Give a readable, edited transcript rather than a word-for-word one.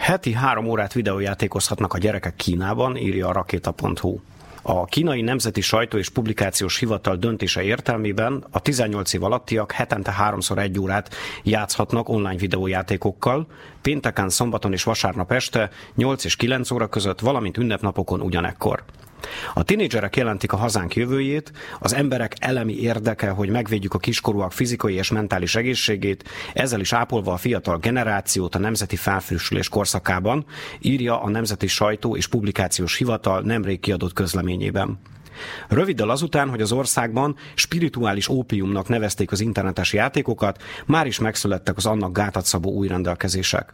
Heti 3 órát videójátékozhatnak a gyerekek Kínában, írja a rakéta.hu. A kínai Nemzeti Sajtó és Publikációs Hivatal döntése értelmében a 18 év alattiak hetente 3-szor 1 órát játszhatnak online videójátékokkal, pénteken, szombaton és vasárnap este 8 és 9 óra között, valamint ünnepnapokon ugyanekkor. A tinédzserek jelentik a hazánk jövőjét, az emberek elemi érdeke, hogy megvédjük a kiskorúak fizikai és mentális egészségét, ezzel is ápolva a fiatal generációt a nemzeti felfrissülés korszakában, írja a Nemzeti Sajtó és Publikációs Hivatal nemrég kiadott közleményében. Röviddel azután, hogy az országban spirituális ópiumnak nevezték az internetes játékokat, már is megszülettek az annak gátat szabó új rendelkezések.